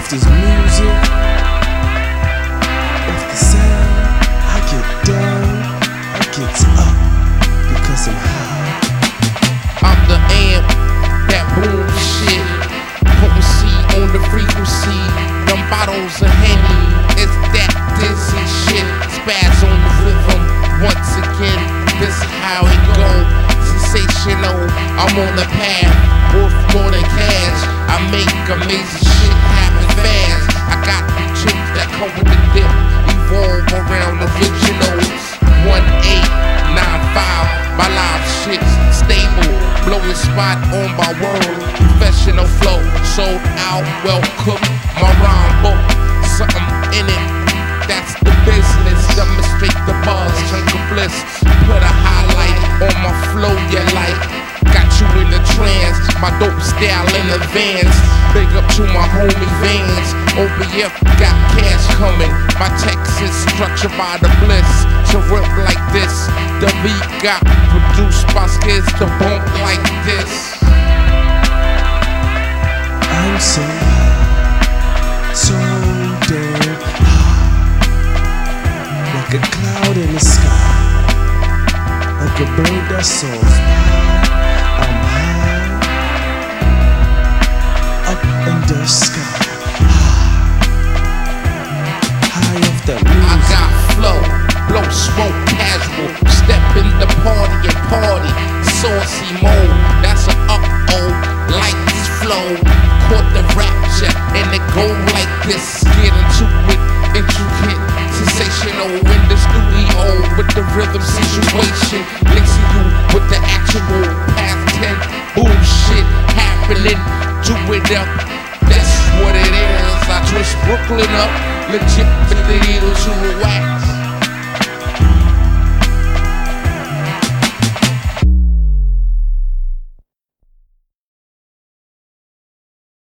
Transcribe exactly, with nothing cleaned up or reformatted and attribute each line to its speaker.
Speaker 1: this music, off the sound, I get down, I get up, because I'm high.
Speaker 2: I'm the amp, that boom shit. Potency on the frequency. Them bottles of Henny, it's that dizzy shit. Spaz on the rhythm, once again, this is how it go. Sensational, I'm on the path, worth more than cash. I make amazing shit happen fast. I got the chips that come with the dip, evolve around originals. One eight nine five, my live shit's stable. Blowing spot on my world, professional flow. Sold out, well cooked, my rhyme book, something in it. That's the business, demonstrate the buzz, drink of bliss. Put a highlight on my flow, you like. Got you in the trance, my dope style in advance. Big up to my homie Vans. O B F got cash coming. My text is structured by the bliss. To rip like this, the beat got produced by skids to bump like this.
Speaker 1: I'm so high, so damn high, like a cloud in the sky, like a bird that soars high. I'm high, up in the sky, high, high off the music.
Speaker 2: I got flow, blow smoke casual, step in the party and party, saucy mode. That's an uh-oh, like this flow. Caught the rapture and it go like this. Get into it, intricate, sensational in the studio with the rhythm situation. Mixing you with the actual past ten bullshit happening. Do it up, that's what it is. I twist Brooklyn up, legit with the needle to a wax.